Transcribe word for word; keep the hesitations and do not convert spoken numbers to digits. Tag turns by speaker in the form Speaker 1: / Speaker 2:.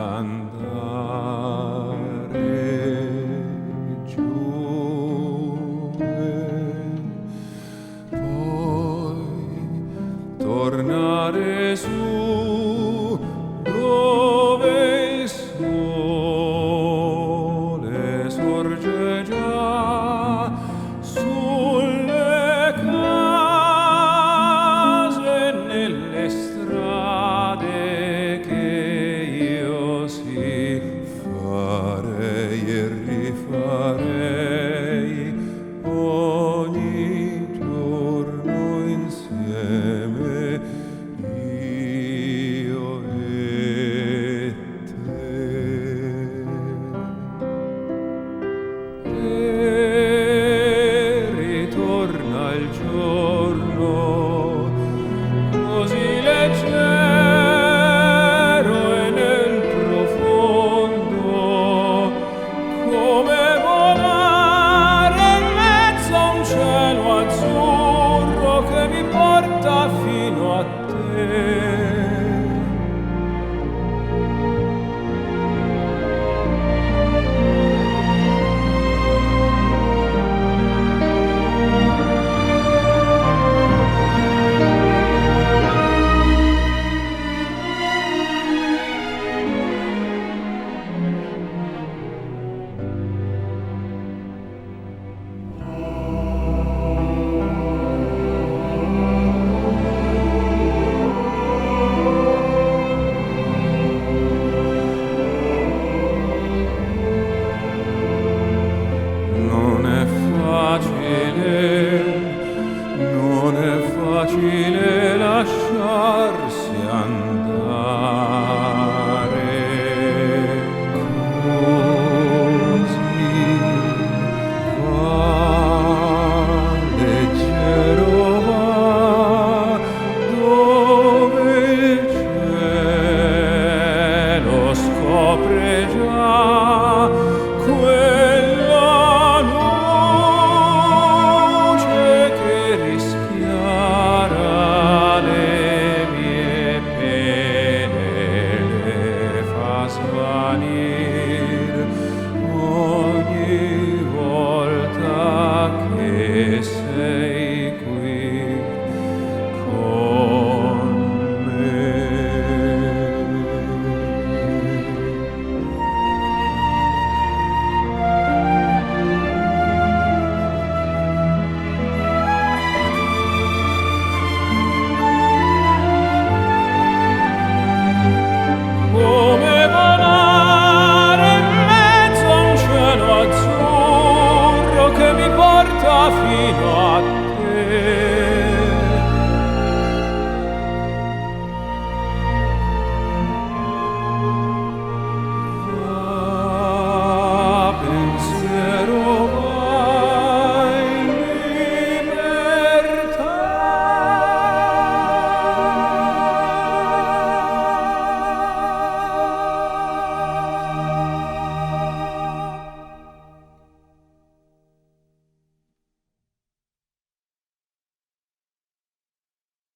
Speaker 1: andare giù e poi tornare su dove il sole sorge già sulle case, nelle strade che io sì farei e rifarei ogni giorno insieme, io e te. E ritorna il giorno così leggero e nel profondo, come volare in mezzo a un cielo azzurro che mi porta fino a te. Non è facile, non è facile lasciarsi andare così, va leggero, va dove il cielo scopre già quella luce che rischiara le mie pene, le fa svanir ogni volta che sei qui con me. Come volare in mezzo a un cielo azzurro che mi porta fino